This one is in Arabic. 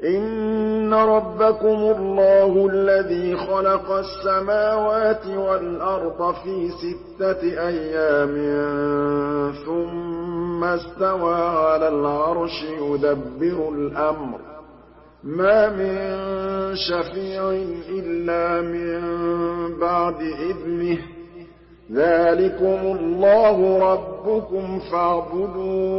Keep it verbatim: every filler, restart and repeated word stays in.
إِنَّ رَبَّكُمُ اللَّهُ الَّذِي خَلَقَ السَّمَاوَاتِ وَالْأَرْضَ فِي سِتَّةِ أَيَّامٍ ثُمَّ اسْتَوَىٰ عَلَى الْعَرْشِ يُدَبِّرُ الْأَمْرَ ۖ مَا مِن شَفِيعٍ إِلَّا مِن بَعْدِ إِذْنِهِ ۚ ذَٰلِكُمُ اللَّهُ رَبُّكُمْ فَاعْبُدُوهُ ۚ أَفَلَا تَذَكَّرُونَ